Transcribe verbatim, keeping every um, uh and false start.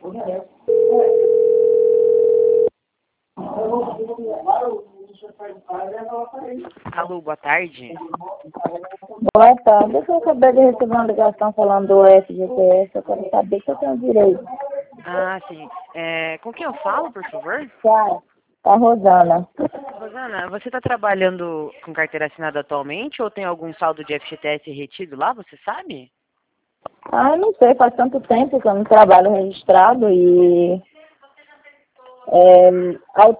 Alô, boa tarde. Boa tarde. Eu acabei de receber uma ligação falando do F G T S. Eu quero saber se eu tenho direito. Ah, sim. É, com quem eu falo, por favor? Tá, tá Rosana. Rosana, você está trabalhando com carteira assinada atualmente ou tem algum saldo de F G T S retido lá, você sabe? Ah, eu não sei, faz tanto tempo que eu não trabalho registrado e... É,